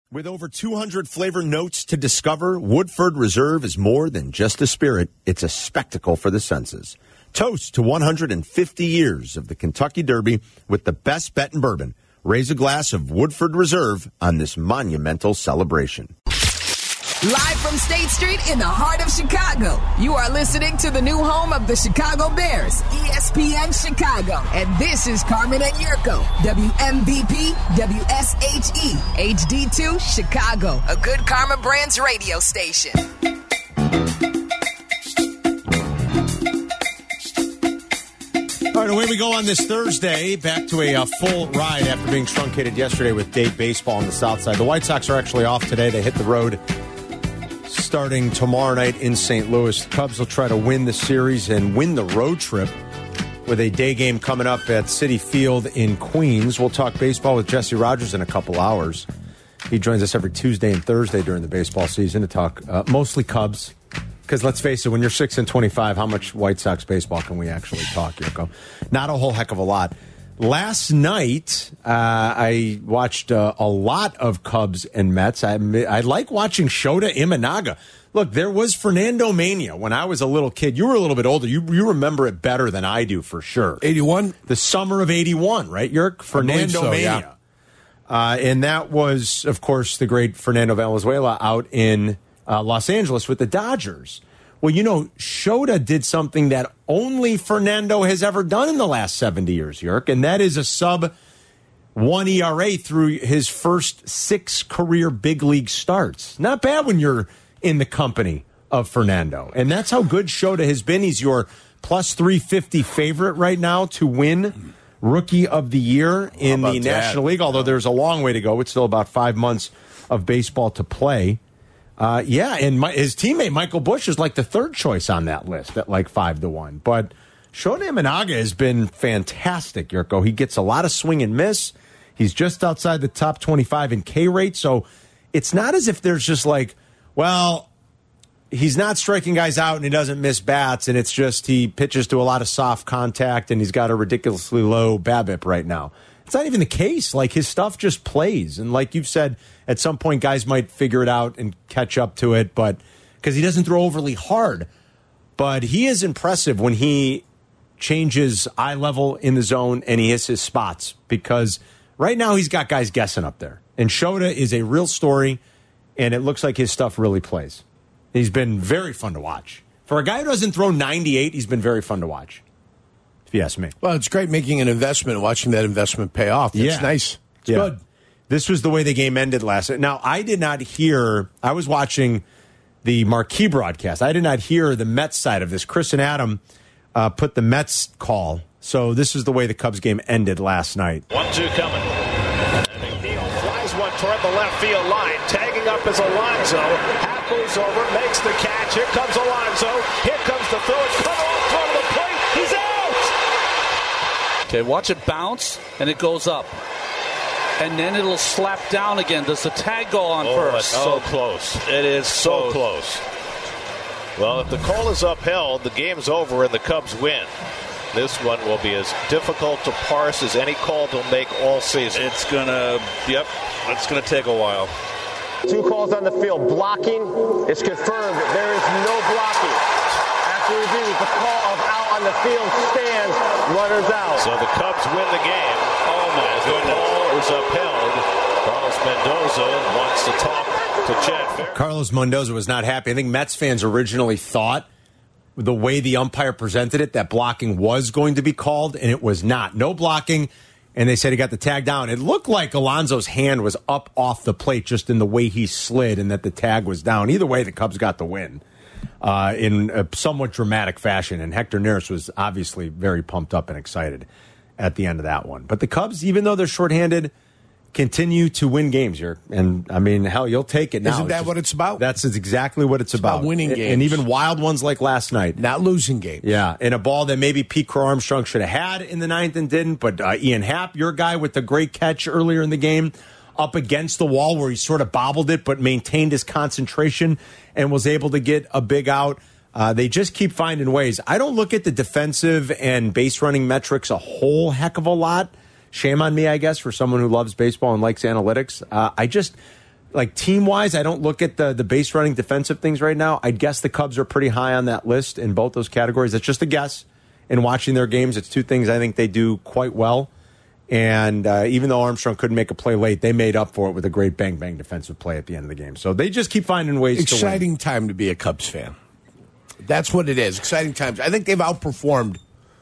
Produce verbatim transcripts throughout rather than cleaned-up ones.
With over two hundred flavor notes to discover, Woodford Reserve is more than just a spirit. It's a spectacle for the senses. Toast to one hundred fifty years of the Kentucky Derby with the best bet in bourbon. Raise a glass of Woodford Reserve on this monumental celebration. Live from State Street in the heart of Chicago, you are listening to the new home of the Chicago Bears, E S P N Chicago. And this is Carmen and Yurko, W M V P, W S H E, H D two, Chicago, a good Karma Brands radio station. All right, away we go on this Thursday, back to a uh, full ride after being truncated yesterday with day baseball on the south side. The White Sox are actually off today. They hit the road starting tomorrow night in Saint Louis. The Cubs will try to win the series and win the road trip with a day game coming up at Citi Field in Queens. We'll talk baseball with Jesse Rogers in a couple hours. He joins us every Tuesday and Thursday during the baseball season to talk uh, mostly Cubs. Because let's face it, when you're six and twenty-five, how much White Sox baseball can we actually talk, Yurko? Not a whole heck of a lot. Last night, uh, I watched uh, a lot of Cubs and Mets. I, I like watching Shota Imanaga. Look, there was Fernando Mania when I was a little kid. You were a little bit older. You you remember it better than I do, for sure. eighty-one? The summer of eighty-one, right, Yerk? Fernando so, Mania. yeah. Uh, and that was, of course, the great Fernando Valenzuela out in uh, Los Angeles with the Dodgers. Well, you know, Shota did something that only Fernando has ever done in the last seventy years, Yerk, and that is a sub one E R A through his first six career big league starts. Not bad when you're in the company of Fernando. And that's how good Shota has been. He's your plus three fifty favorite right now to win Rookie of the Year in the National League, although there's a long way to go. It's still about five months of baseball to play. Uh, yeah, and my, his teammate Michael Busch is like the third choice on that list at like five to one. But Shota Imanaga has been fantastic, Yurko. He gets a lot of swing and miss. He's just outside the top twenty-five in K rate. So it's not as if there's just like, well, he's not striking guys out and he doesn't miss bats, and it's just he pitches to a lot of soft contact and he's got a ridiculously low BABIP right now. It's not even the case. Like, his stuff just plays. And like you've said, at some point guys might figure it out and catch up to it, but because he doesn't throw overly hard. But he is impressive when he changes eye level in the zone and he hits his spots, because right now he's got guys guessing up there. And Shota is a real story, and it looks like his stuff really plays. He's been very fun to watch. For a guy who doesn't throw ninety-eight, he's been very fun to watch, if you ask me. Well, it's great making an investment and watching that investment pay off. It's yeah. nice. It's yeah. good. This was the way the game ended last night. Now, I did not hear, I was watching the marquee broadcast. I did not hear the Mets side of this. Chris and Adam uh, put the Mets call. So this is the way the Cubs game ended last night. one two coming. McNeil flies one toward the left field line. Tagging up is Alonso. Half moves over, makes the catch. Here comes Alonso. Here comes the throw. It's cut off front of the plate. He's out! Okay, watch it bounce, and it goes up. And then it'll slap down again. Does the tag go on oh, first? It's so close. It is so close. close. Well, if the call is upheld, the game's over and the Cubs win. This one will be as difficult to parse as any call they'll make all season. It's going to, yep, it's going to take a while. Two calls on the field. Blocking is confirmed. There is no blocking. After review, the call of out on the field stands. Runners out. So the Cubs win the game. Oh, my as goodness. The ball is upheld. Carlos Mendoza wants to talk to Chad Fair. Carlos Mendoza was not happy. I think Mets fans originally thought, the way the umpire presented it, that blocking was going to be called, and it was not. No blocking, and they said he got the tag down. It looked like Alonso's hand was up off the plate just in the way he slid, and that the tag was down. Either way, the Cubs got the win uh, in a somewhat dramatic fashion, and Hector Neris was obviously very pumped up and excited at the end of that one. But the Cubs, even though they're shorthanded, continue to win games here. And, I mean, hell, you'll take it now. Isn't that just, what it's about? That's exactly what it's, it's about. about winning and, games. And even wild ones like last night. Not losing games. Yeah, and a ball that maybe Pete Crow Armstrong should have had in the ninth and didn't. But uh, Ian Happ, your guy with the great catch earlier in the game, up against the wall where he sort of bobbled it but maintained his concentration and was able to get a big out. Uh, they just keep finding ways. I don't look at the defensive and base running metrics a whole heck of a lot. Shame on me, I guess, for someone who loves baseball and likes analytics. Uh, I just, like team-wise, I don't look at the, the base running defensive things right now. I'd guess the Cubs are pretty high on that list in both those categories. That's just a guess. In watching their games, it's two things I think they do quite well. And uh, even though Armstrong couldn't make a play late, they made up for it with a great bang-bang defensive play at the end of the game. So they just keep finding ways Exciting to win. Exciting time to be a Cubs fan. That's what it is. Exciting times. I think they've outperformed.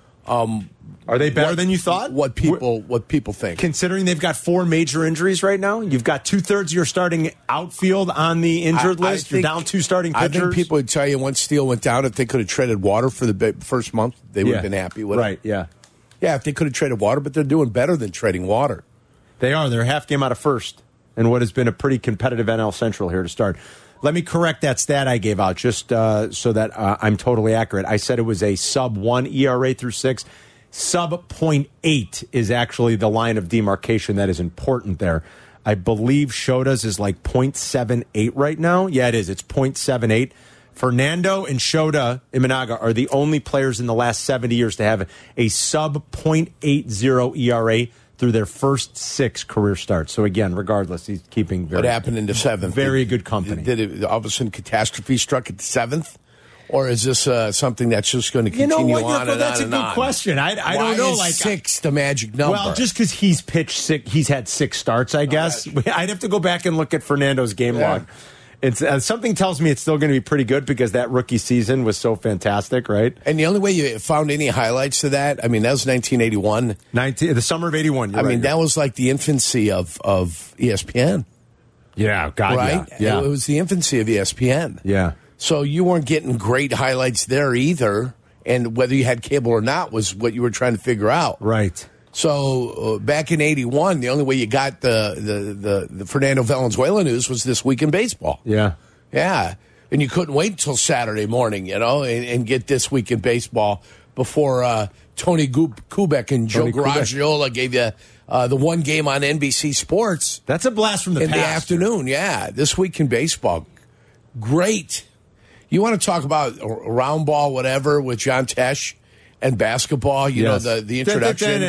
Um, Are they better what, than you thought? What people what people think. Considering they've got four major injuries right now, you've got two-thirds of your starting outfield on the injured I, I list. think, You're down two starting pitchers. I think people would tell you once Steele went down, if they could have traded water for the first month, they would yeah. have been happy with right, it. Right, yeah. Yeah, if they could have traded water, but they're doing better than trading water. They are. They're a half game out of first in what has been a pretty competitive N L Central here to start. Let me correct that stat I gave out just uh, so that uh, I'm totally accurate. I said it was a sub one E R A through six. Sub point eight is actually the line of demarcation that is important there. I believe Shota's is like point seven eight right now. Yeah, it is. It's point seven eight. Fernando and Shota Imanaga are the only players in the last seventy years to have a sub point eight zero E R A through their first six career starts. So again, regardless, he's keeping very what happened in the seventh? Very did, good company. Did it all of a sudden catastrophe struck at the seventh? Or is this uh, something that's just going to continue you know what, on Yurko, and that's on and a good on? question. I, I Why don't know. Is like six, the magic number. Well, just because he's pitched six, he's had six starts. I guess I'd have to go back and look at Fernando's game yeah. log. It's uh, something tells me it's still going to be pretty good because that rookie season was so fantastic, right? And the only way you found any highlights to that, I mean, that was nineteen eighty-one. nineteen, the summer of eighty-one. I right, mean, that was like the infancy of, of E S P N. Yeah, God, right? yeah. yeah. It was the infancy of E S P N. Yeah. So you weren't getting great highlights there either. And whether you had cable or not was what you were trying to figure out. Right. So uh, back in eighty-one, the only way you got the, the, the, the Fernando Valenzuela news was This Week in Baseball. Yeah. Yeah. And you couldn't wait until Saturday morning, you know, and, and get This Week in Baseball before uh, Tony Kubek and Joe Tony Garagiola gave you uh, the one game on N B C Sports. That's a blast from the in past. the afternoon, yeah. This Week in Baseball. Great. You want to talk about round ball, whatever, with John Tesh and basketball, you yes. know, the, the introduction.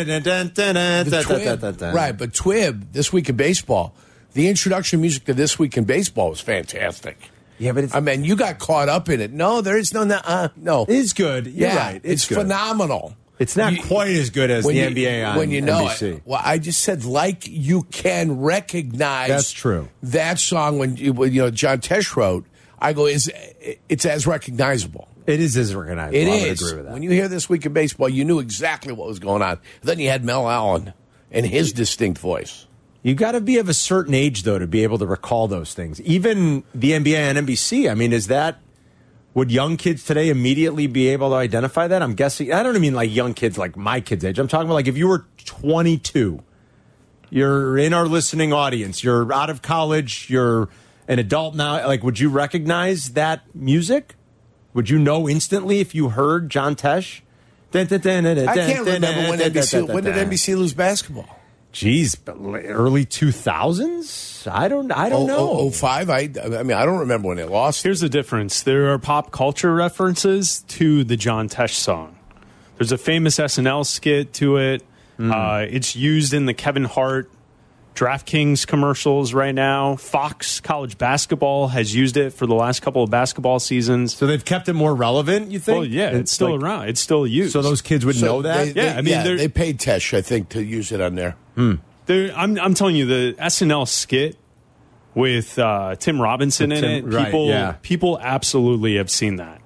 The Twib, right, but Twib, This Week in Baseball, the introduction music to This Week in Baseball was fantastic. Yeah, but it's, I mean, you got caught up in it. No, there is no, uh, no. It is good. You're yeah, right. It's, It's good. phenomenal. It's not You- quite as good as the you, N B A on when you know N B C. it. Well, I just said like you can recognize That's true. that song when you, when, you know John Tesh wrote. I go, is it's as recognizable. It is as recognizable. It I would is. agree with that. When you hear This Week in Baseball, you knew exactly what was going on. Then you had Mel Allen and his distinct voice. You got to be of a certain age, though, to be able to recall those things. Even the N B A and N B C. I mean, is that would young kids today immediately be able to identify that? I'm guessing. I don't mean like young kids, like my kids' age. I'm talking about like if you were twenty-two, you're in our listening audience, you're out of college, you're an adult now. Like, would you recognize that music? Would you know instantly if you heard John Tesh? I can't remember when N B C. When did N B C lose basketball? Geez, early two thousands? I don't I don't know. oh five? I, I mean, I don't remember when they lost. Here's the difference. There are pop culture references to the John Tesh song. There's a famous S N L skit to it. Mm. Uh, it's used in the Kevin Hart DraftKings commercials right now. Fox College Basketball has used it for the last couple of basketball seasons. So they've kept it more relevant, you think? Well, yeah, it's, it's still like, around. It's still used. So those kids would so know that? They, they, yeah, I mean, yeah, they paid Tesh, I think, to use it on there. Hmm. I'm, I'm telling you, the S N L skit with uh, Tim Robinson with in Tim, it, right, people, yeah. people absolutely have seen that.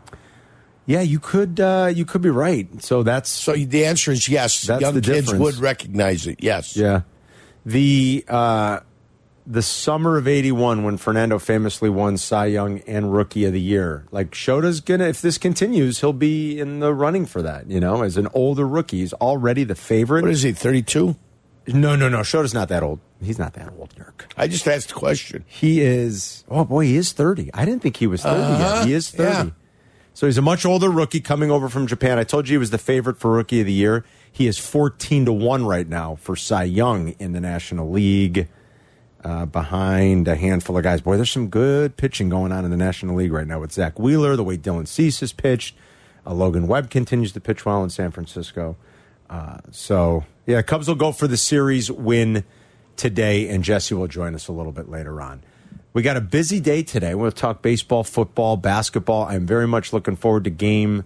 Yeah, you could uh, you could be right. So that's so the answer is yes. That's Young the kids difference. would recognize it. Yes. Yeah. The uh, the summer of eighty-one when Fernando famously won Cy Young and Rookie of the Year. Like Shota's gonna, if this continues, he'll be in the running for that. You know, as an older rookie, he's already the favorite. What is he? thirty-two? No, no, no. Shota's not that old. He's not that old, Yerk. I just asked a question. He is. Oh boy, he is thirty. I didn't think he was thirty uh-huh. yet. He is thirty. Yeah. So he's a much older rookie coming over from Japan. I told you he was the favorite for Rookie of the Year. He is fourteen to one right now for Cy Young in the National League, uh, behind a handful of guys. Boy, there's some good pitching going on in the National League right now with Zach Wheeler, the way Dylan Cease has pitched. Uh, Logan Webb continues to pitch well in San Francisco. Uh, so, yeah, Cubs will go for the series win today, and Jesse will join us a little bit later on. We got a busy day today. We'll talk baseball, football, basketball. I'm very much looking forward to game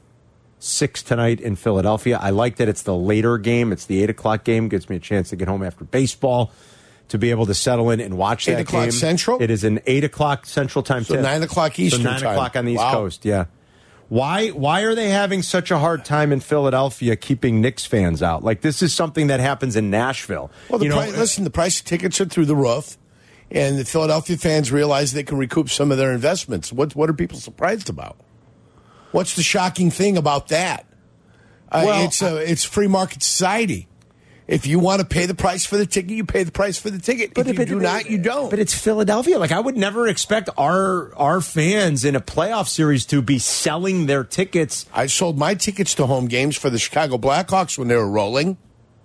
six tonight in Philadelphia. I like that it's the later game. It's the eight o'clock game. Gives me a chance to get home after baseball to be able to settle in and watch that game. eight o'clock Central? It is an eight o'clock Central time. So tip. nine o'clock Eastern so nine time. o'clock on the East Wow. Coast, yeah. Why Why are they having such a hard time in Philadelphia keeping Knicks fans out? Like, this is something that happens in Nashville. Well, the you know, price, listen, the price of tickets are through the roof, and the Philadelphia fans realize they can recoup some of their investments. What What are people surprised about? What's the shocking thing about that? Uh, Well, it's a it's free market society. If you want to pay the price for the ticket, you pay the price for the ticket. If you do not, you don't. But it's Philadelphia. Like, I would never expect our our fans in a playoff series to be selling their tickets. I sold my tickets to home games for the Chicago Blackhawks when they were rolling,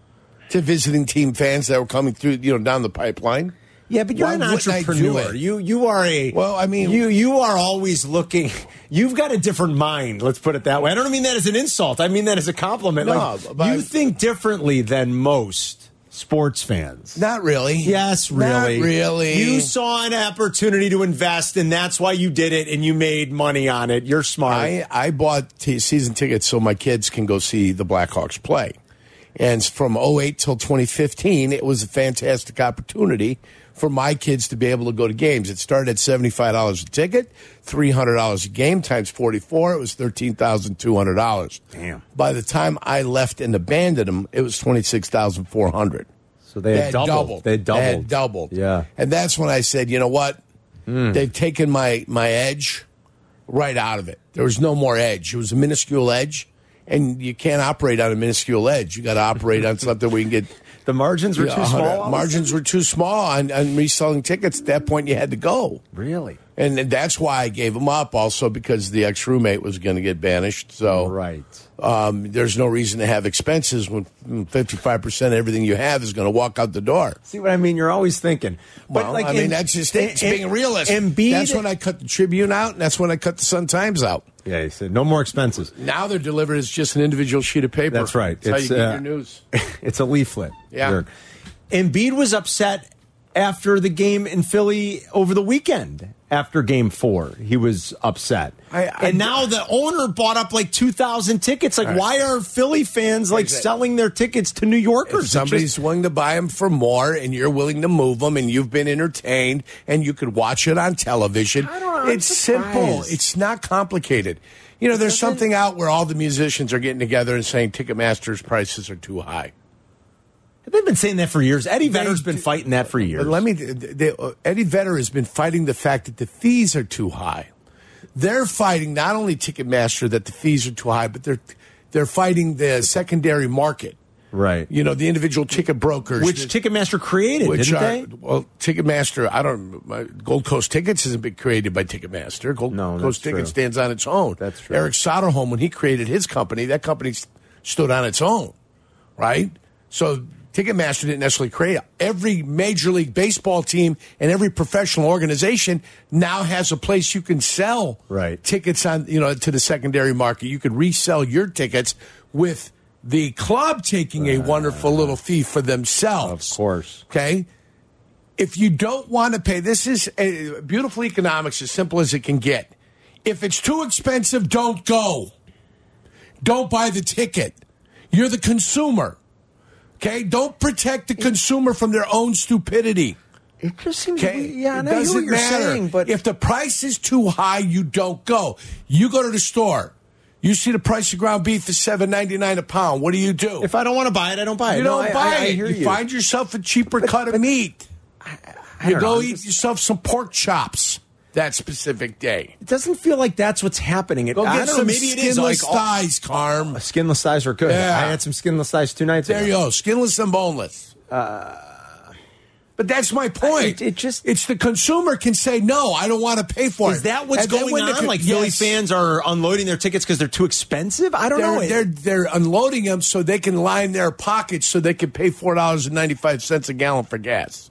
to visiting team fans that were coming through, you know, down the pipeline. Yeah, but you're Why an wouldn't I do entrepreneur. it? You you are a Well, I mean- you you are always looking. You've got a different mind. Let's put it that way. I don't mean that as an insult. I mean that as a compliment. No, like, but- you think differently than most sports fans. Not really. Yes, really. Not really. You saw an opportunity to invest, and that's why you did it, and you made money on it. You're smart. I, I bought t- season tickets so my kids can go see the Blackhawks play. And from oh eight till twenty fifteen, it was a fantastic opportunity for my kids to be able to go to games. It started at seventy-five dollars a ticket, three hundred dollars a game times forty-four. It was thirteen thousand two hundred dollars. Damn. By the time I left and abandoned them, it was twenty-six thousand four hundred dollars. so they, They had had doubled. doubled. They had doubled. They had doubled. Yeah. And that's when I said, you know what? They've taken my, my edge right out of it. There was no more edge. It was a minuscule edge, and you can't operate on a minuscule edge. You got to operate on something where you can get. The margins were you know, too one hundred small. Margins were too small on, on reselling tickets. At that point, you had to go. Really? And that's why I gave them up, also because the ex-roommate was going to get banished. So Right. um, there's no reason to have expenses when fifty-five percent of everything you have is going to walk out the door. See what I mean? You're always thinking. But Well, like, I mean, in- that's just in- it's being a realist. Embiid- That's when I cut the Tribune out, and that's when I cut the Sun-Times out. Yeah, he said no more expenses. Now they're delivered as just an individual sheet of paper. That's right. That's how It's, you get uh, your news. It's a leaflet. Yeah. Jurg. Embiid was upset after the game in Philly over the weekend. After game four, he was upset. I- I- and now the owner bought up like two thousand tickets. Like, All right. why are Philly fans like Exactly. selling their tickets to New Yorkers? If It somebody's just- willing to buy them for more, and you're willing to move them, and you've been entertained, and you could watch it on television, I don't know, I'm it's simple. surprised. It's not complicated. You know, there's something out where all the musicians are getting together and saying Ticketmaster's prices are too high. They've been saying that for years. Eddie They- Vedder's been fighting that for years. But let me. They, uh, Eddie Vedder has been fighting the fact that the fees are too high. They're fighting not only Ticketmaster that the fees are too high, but they're they're fighting the secondary market. Right. You know, the individual ticket brokers, Which the- Ticketmaster created, which didn't are they? well, Ticketmaster. I don't. My, Gold Coast Tickets hasn't been created by Ticketmaster. Gold No, that's Coast Tickets true. stands on its own. That's true. Eric Soderholm, when he created his company, that company st- stood on its own, right? So Ticketmaster didn't necessarily create it. Every Major League Baseball team and every professional organization now has a place you can sell Right. tickets on, you know, to the secondary market. You could resell your tickets with the club taking a wonderful little fee for themselves. Of course. Okay? If you don't want to pay, this is a beautiful economics, as simple as it can get. If it's too expensive, don't go. Don't buy the ticket. You're the consumer. Okay? Don't protect the consumer from their own stupidity. It just seems. Okay? Yeah, I it know doesn't what you're matter. saying, but if the price is too high, you don't go. You go to the store. You see the price of ground beef is seven ninety nine a pound. What do you do? if I don't want to buy it, I don't buy it. you No, don't I- buy I- I it, hear you, you. find yourself a cheaper cut of meat. I You don't go know. eat yourself some pork chops that specific day. It doesn't feel like that's what's happening. It, Go I get don't some know. Maybe it is skinless like all- thighs, Carm. Skinless thighs are good. Yeah. I had some skinless thighs two nights There ago. you go, skinless and boneless. But that's my point. It- it just- it's the consumer can say no. I don't want to pay for it. Is that what's And then going when the on? con- Like Philly Yes. fans are unloading their tickets because they're too expensive? I don't know. They're, It- they're they're unloading them so they can line their pockets so they can pay four dollars and ninety five cents a gallon for gas.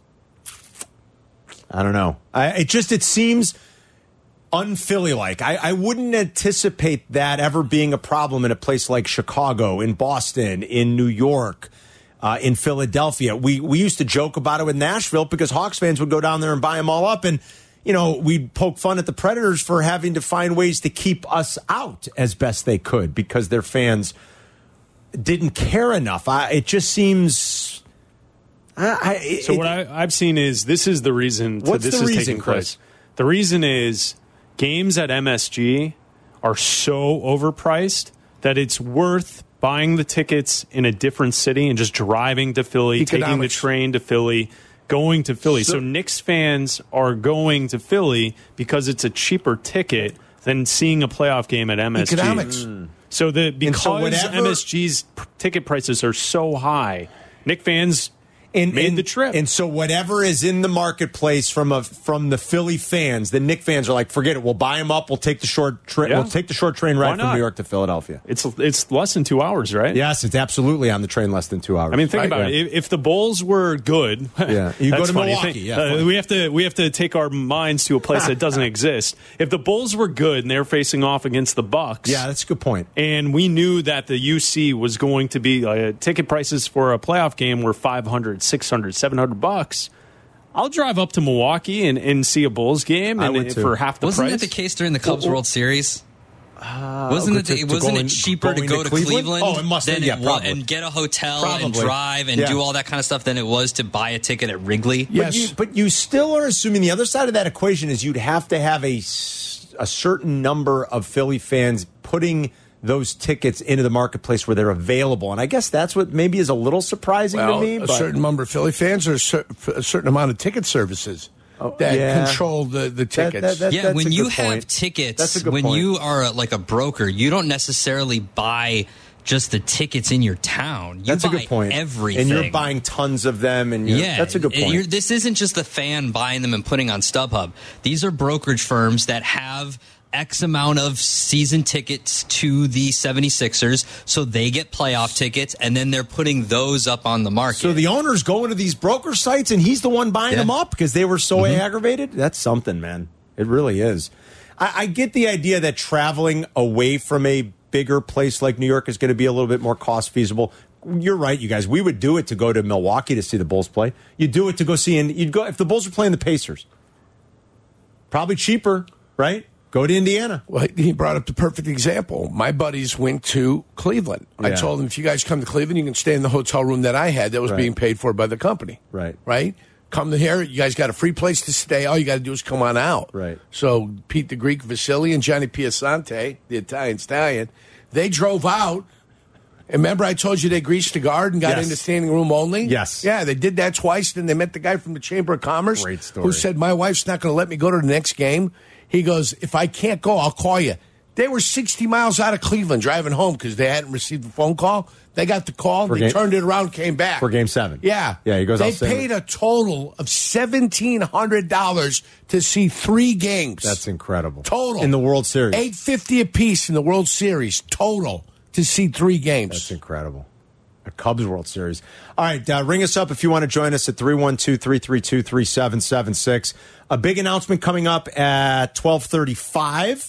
I don't know. I, it just it seems un-Philly like. I, I wouldn't anticipate that ever being a problem in a place like Chicago, in Boston, in New York. uh, in Philadelphia. We we used to joke about it with Nashville because Hawks fans would go down there and buy them all up, and you know, we'd poke fun at the Predators for having to find ways to keep us out as best they could because their fans didn't care enough. I, it just seems. I, I, it, so what I, I've seen is this is the reason to what's this the is reason, taking Chris? place. The reason is games at M S G are so overpriced that it's worth buying the tickets in a different city and just driving to Philly, Economics. taking the train to Philly, going to Philly. So, so Knicks fans are going to Philly because it's a cheaper ticket than seeing a playoff game at M S G. Economics. Mm. So the because so whatever, M S G's p- ticket prices are so high, Knicks fans and, made and, the trip. And so whatever is in the marketplace from a from the Philly fans, the Knicks fans are like, forget it. We'll buy them up. We'll take the short train. Yeah. We'll take the short train ride from New York to Philadelphia. It's it's less than two hours, right? Yes, it's absolutely on the train less than two hours. I mean, think right, about yeah. it. If, if the Bulls were good, yeah, you go that's to funny. Milwaukee. Think, yeah, uh, we have to we have to take our minds to a place that doesn't exist. If the Bulls were good and they're facing off against the Bucks, yeah, that's a good point. And we knew that the U C was going to be uh, ticket prices for a playoff game were five hundred, six hundred, seven hundred bucks. I'll drive up to Milwaukee and, and see a Bulls game and, and for half the Wasn't price. Wasn't that the case during the Cubs well, World Series? Uh, wasn't to, it? to wasn't in, it cheaper to go to, to Cleveland? Cleveland? Oh, it must than have. Yeah, it, probably. And get a hotel probably. and drive and yeah. do all that kind of stuff than it was to buy a ticket at Wrigley. Yes, but you, but you still are assuming the other side of that equation is you'd have to have a a certain number of Philly fans putting those tickets into the marketplace where they're available. And I guess that's what maybe is a little surprising well, to me. A but. certain number of Philly fans or a, cer- a certain amount of ticket services oh, that yeah. control the, the tickets. That, that, that, yeah, when you have point. tickets, when point. you point. are a, like a broker, you don't necessarily buy just the tickets in your town. You that's buy a good point. Everything. And you're buying tons of them. And yeah, that's a good point. You're, this isn't just the fan buying them and putting on StubHub. These are brokerage firms that have X amount of season tickets to the seventy-sixers, so they get playoff tickets, and then they're putting those up on the market. So the owner's going to these broker sites, and he's the one buying yeah. them up because they were so mm-hmm. aggravated? That's something, man. It really is. I, I get the idea that traveling away from a bigger place like New York is going to be a little bit more cost feasible. You're right, you guys. We would do it to go to Milwaukee to see the Bulls play. You'd do it to go see, and you'd go if the Bulls were playing the Pacers. Probably cheaper, right? Go to Indiana. Well, he brought up the perfect example. My buddies went to Cleveland. Yeah. I told them, if you guys come to Cleveland, you can stay in the hotel room that I had that was right. being paid for by the company. Right. Right? Come to here. You guys got a free place to stay. All you got to do is come on out. Right. So Pete the Greek, Vasily, and Johnny Piasante, the Italian stallion, they drove out. And remember I told you they greased the guard and got yes. into standing room only? Yes. Yeah, they did that twice. Then they met the guy from the Chamber of Commerce Great story. who said, my wife's not going to let me go to the next game. He goes, if I can't go, I'll call you. They were sixty miles out of Cleveland driving home because they hadn't received the phone call. They got the call. For they game, turned it around, came back. For game seven. Yeah. Yeah, he goes, They I'll send paid it. a total of seventeen hundred dollars to see three games. That's incredible. Total. In the World Series. eight fifty apiece in the World Series. Total to see three games. That's incredible. A Cubs World Series. All right, uh, ring us up if you want to join us at three one two, three three two, three seven seven six. A big announcement coming up at twelve thirty-five.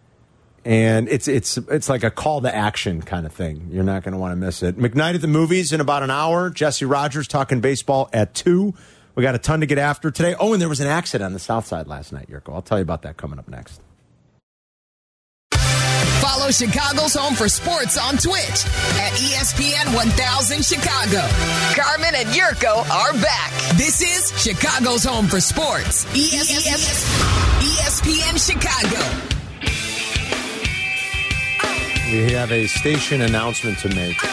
And it's it's it's like a call to action kind of thing. You're not going to want to miss it. McKnight at the Movies in about an hour. Jesse Rogers talking baseball at two. We got a ton to get after today. Oh, and there was an accident on the South Side last night, Yurko. I'll tell you about that coming up next. Follow Chicago's Home for Sports on Twitch at E S P N one thousand Chicago. Carmen and Yurko are back. This is Chicago's Home for Sports. E S P N Chicago. We have a station announcement to make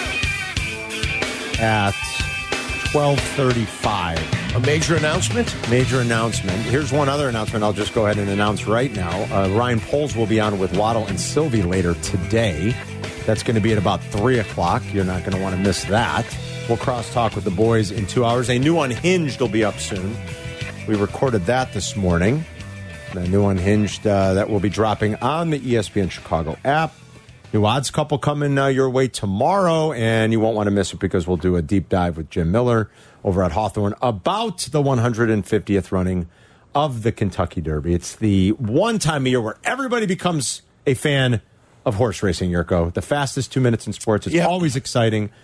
at twelve thirty-five. A major announcement? Major announcement. Here's one other announcement I'll just go ahead and announce right now. Uh, Ryan Poles will be on with Waddle and Sylvie later today. That's going to be at about three o'clock. You're not going to want to miss that. We'll cross-talk with the boys in two hours. A new Unhinged will be up soon. We recorded that this morning. The new Unhinged uh, that will be dropping on the E S P N Chicago app. New Odds Couple coming uh, your way tomorrow, and you won't want to miss it because we'll do a deep dive with Jim Miller over at Hawthorne about the one hundred fiftieth running of the Kentucky Derby. It's the one time a year where everybody becomes a fan of horse racing, Yurko. The fastest two minutes in sports. It's yep. always exciting.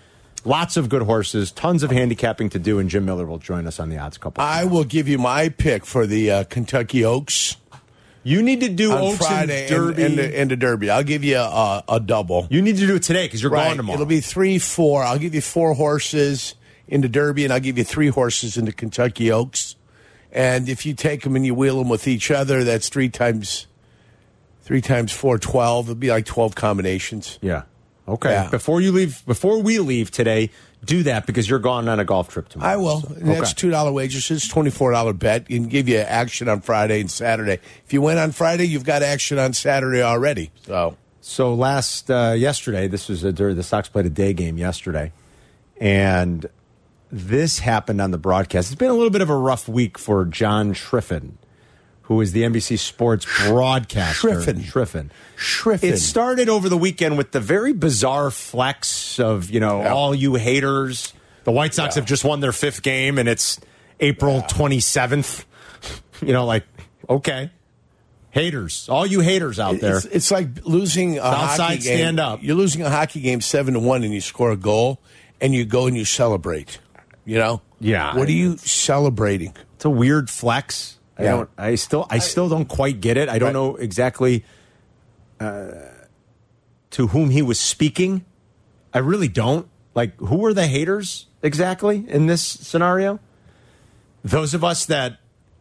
Lots of good horses, tons of handicapping to do, and Jim Miller will join us on the odds couple. I will give you my pick for the uh, Kentucky Oaks. You need to do on Oaks Friday and Derby. and, and, the, and the Derby. I'll give you a, a double. You need to do it today because you're right. going tomorrow. It'll be three, four. I'll give you four horses in the Derby, and I'll give you three horses in the Kentucky Oaks. And if you take them and you wheel them with each other, that's three times three times four, twelve. It'll be like twelve combinations. Yeah. Okay. Yeah. Before you leave, before we leave today, do that because you're going on a golf trip tomorrow. I will. So, And That's okay. two dollar wagers. It's twenty-four dollar bet. You can give you action on Friday and Saturday. If you win on Friday, you've got action on Saturday already. So, So last uh, yesterday, this was a, the Sox played a day game yesterday, and this happened on the broadcast. It's been a little bit of a rough week for John Triffin, who is the N B C Sports broadcaster. Triffin. Triffin. Shriffin. It started over the weekend with the very bizarre flex of, you know, Yeah. all you haters. The White Sox Yeah. have just won their fifth game, and it's April twenty-seventh. You know, like, okay. Haters. All you haters out there. It's, it's like losing a Southside, hockey game. stand up. You're losing a hockey game seven to one, and you score a goal, and you go and you celebrate. You know? Yeah. What are you celebrating? It's a weird flex. I Yeah. don't. I still. I still don't quite get it. I don't Right. know exactly uh, to whom he was speaking. I really don't. Like, who are the haters exactly in this scenario? Those of us that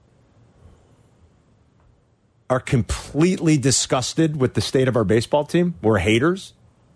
are completely disgusted with the state of our baseball team. We're haters.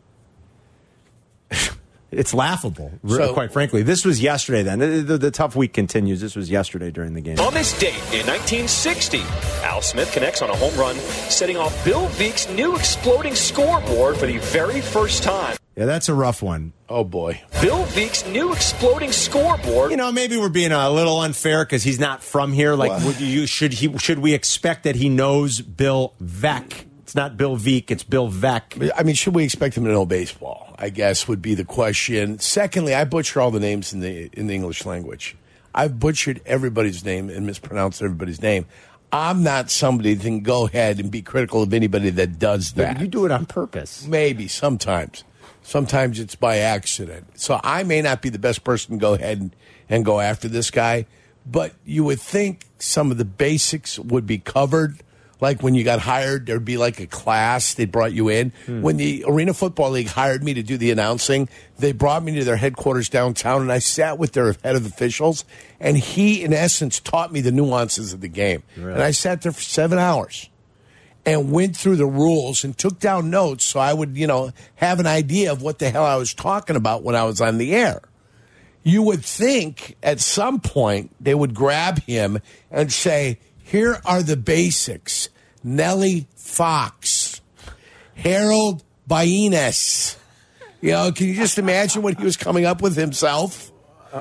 It's laughable, So- quite frankly. This was yesterday then. The, the, the tough week continues. This was yesterday during the game. On this date in nineteen sixty, Al Smith connects on a home run, setting off Bill Veek's new exploding scoreboard for the very first time. Yeah, that's a rough one. Oh, boy. Bill Veek's new exploding scoreboard. You know, maybe we're being a little unfair because he's not from here. Like, Well- would you should he should we expect that he knows Bill Veeck? It's not Bill Veek, it's Bill Veeck. I mean, should we expect him to know baseball? I guess would be the question. Secondly, I butcher all the names in the in the English language. I've butchered everybody's name and mispronounced everybody's name. I'm not somebody that can go ahead and be critical of anybody that does that. You do it on purpose. Maybe sometimes. Sometimes it's by accident. So I may not be the best person to go ahead and, and go after this guy, but you would think some of the basics would be covered. Like when you got hired, there'd be like a class. They brought you in. Hmm. When the Arena Football League hired me to do the announcing, they brought me to their headquarters downtown, and I sat with their head of officials, and he, in essence, taught me the nuances of the game. Really? And I sat there for seven hours and went through the rules and took down notes so I would, you know, have an idea of what the hell I was talking about when I was on the air. You would think at some point they would grab him and say, here are the basics. Nellie Fox, Harold Baines. You know, can you just imagine what he was coming up with himself?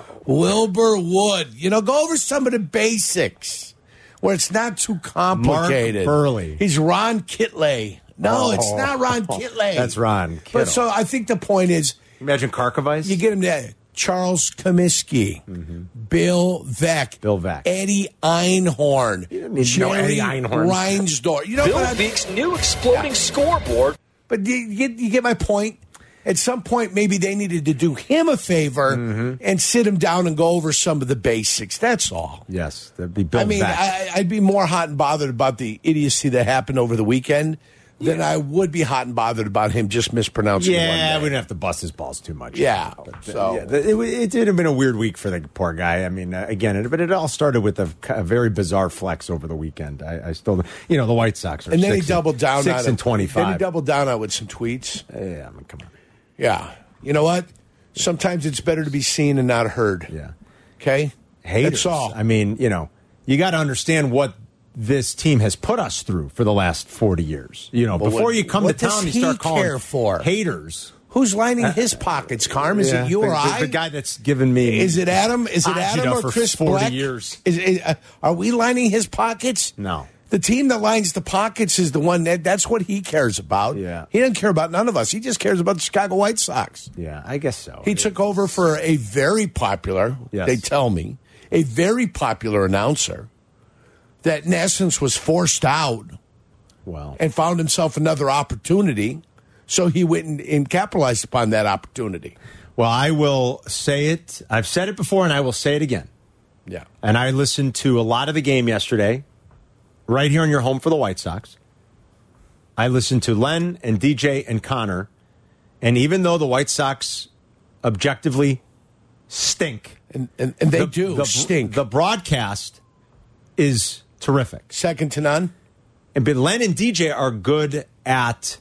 Wilbur Wood. You know, go over some of the basics where it's not too complicated. Mark Burley. He's Ron Kitley. No, Oh. it's not Ron Kitley. That's Ron Kittle. But so I think the point is, Imagine Karkovice. you get him there. Charles Comiskey, mm-hmm. Bill Veeck, Bill Veeck. Eddie Einhorn, You don't need to know Jerry Eddie Einhorn. Reinsdorf. You know Bill what I mean? Veek's new exploding yeah. scoreboard. But you, you, get, you get my point? At some point, maybe they needed to do him a favor mm-hmm. and sit him down and go over some of the basics. That's all. Yes, that'd be Bill I mean, Veeck. I, I'd be more hot and bothered about the idiocy that happened over the weekend than I would be hot and bothered about him just mispronouncing one Yeah, day. we didn't have to bust his balls too much. Yeah, But, so- yeah, it, it did have been a weird week for the poor guy. I mean, uh, again, it, but it all started with a, a very bizarre flex over the weekend. I, I still, you know, the White Sox are And then six he doubled down six on and it. twenty-five. Then he doubled down on it with some tweets. Yeah, I mean, come on. Yeah. You know what? Sometimes it's better to be seen and not heard. Yeah. Okay? Haters. That's all. I mean, you know, you got to understand what this team has put us through for the last forty years. You know, But before what- you come to what does town, you he start calling care for? haters. Who's lining his pockets, Carm? Is Yeah, it you the, or the, I? The guy that's given me. Is it Adam? Is it agita Adam or for Chris forty Black? years. Is, is, uh, are we lining his pockets? No. The team that lines the pockets is the one that that's what he cares about. Yeah. He doesn't care about none of us. He just cares about the Chicago White Sox. Yeah, I guess so. He took over for a very popular, Yes. they tell me, a very popular announcer that in essence was forced out Well, and found himself another opportunity. So he went and, and capitalized upon that opportunity. Well, I will say it. I've said it before, and I will say it again. Yeah. And I listened to a lot of the game yesterday, right here on your home for the White Sox. I listened to Len and D J and Connor, and even though the White Sox objectively stink, and and, and they the, do the, stink, the broadcast is terrific, second to none. And but Len and D J are good at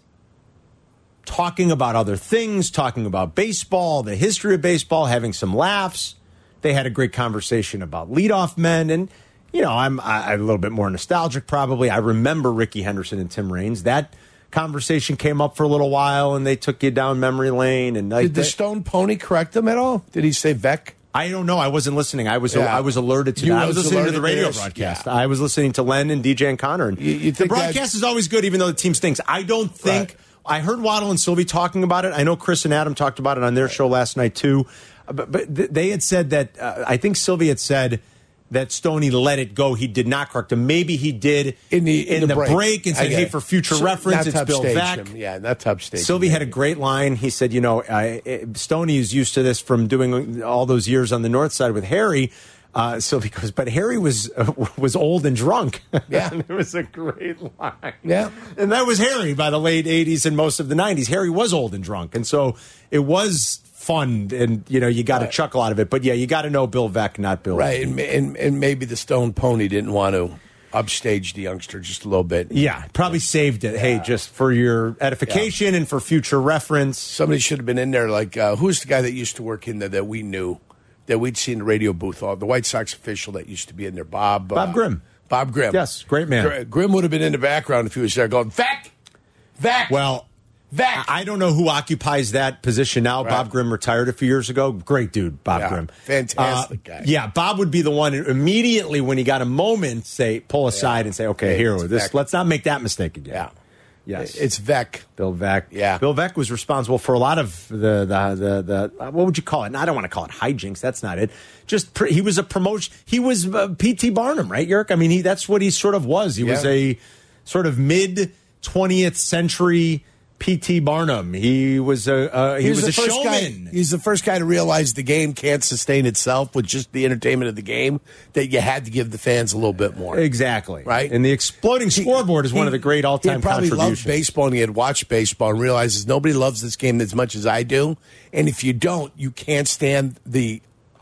talking about other things, talking about baseball, the history of baseball, having some laughs. They had a great conversation about leadoff men, and you know, I'm, I'm a little bit more nostalgic probably. I remember Ricky Henderson and Tim Raines. That conversation came up for a little while, and they took you down memory lane. And like did the that. Stone Pony correct them at all? Did he say Vec? I don't know. I wasn't listening. I was Yeah. I was alerted to You that. I was was listening to the alerted to radio this? broadcast. Yeah. I was listening to Len and D J and Connor. And You- you the think broadcast that- is always good, even though the team stinks. I don't think. Right. I heard Waddle and Sylvie talking about it. I know Chris and Adam talked about it on their show last night too. But, but th- they had said that. Uh, I think Sylvie had said that Stoney let it go. He did not correct him. Maybe he did in the in, in the, break. break. and I said, get "Hey, it. for future So, reference, not it's top Bill stage Veck." him. Yeah, not top stage. Sylvie him, had a maybe. great line. He said, "You know, I, it, Stoney is used to this from doing all those years on the north side with Harry." Uh, Sylvie goes, "But Harry was uh, was old and drunk." Yeah, it was a great line. Yeah, and that was Harry by the late eighties and most of the nineties. Harry was old and drunk, and so it was fun, and you know, you got a right. chuckle out of it. But yeah, you got to know Bill Veck, not Bill. Right, and, and and maybe the Stone Pony didn't want to upstage the youngster just a little bit. Yeah, probably saved it. Yeah. Hey, just for your edification yeah. and for future reference. Somebody should have been in there. Like, uh, who's the guy that used to work in there that we knew, that we'd see in the radio booth? All the White Sox official that used to be in there, Bob. Bob uh, Grimm. Bob Grimm. Yes, great man. Gr- Grimm would have been in the background if he was there going, Veck! Veck! Well, Veck! I don't know who occupies that position now. Right. Bob Grimm retired a few years ago. Great dude, Bob yeah, Grimm. Fantastic uh, guy. Yeah, Bob would be the one who immediately when he got a moment, say, pull aside yeah. and say, okay, hey, here, this, Veck. let's not make that mistake again. Yeah. Yes. It's Veck. Bill Veck. Yeah. Bill Veck was responsible for a lot of the, the, the, the uh, what would you call it? And I don't want to call it hijinks. That's not it. Just, pr- he was a promotion. He was uh, P T Barnum, right, Yerk? I mean, he that's what he sort of was. He yeah. was a sort of mid twentieth century P T Barnum. He was a, uh, he, he was, was a showman. Guy, he's the first guy to realize the game can't sustain itself with just the entertainment of the game, that you had to give the fans a little bit more. Exactly. Right? And the exploding scoreboard is he, one of the great all-time he probably contributions. loved baseball, and he had watched baseball and realizes nobody loves this game as much as I do. And if you don't, you can't stand the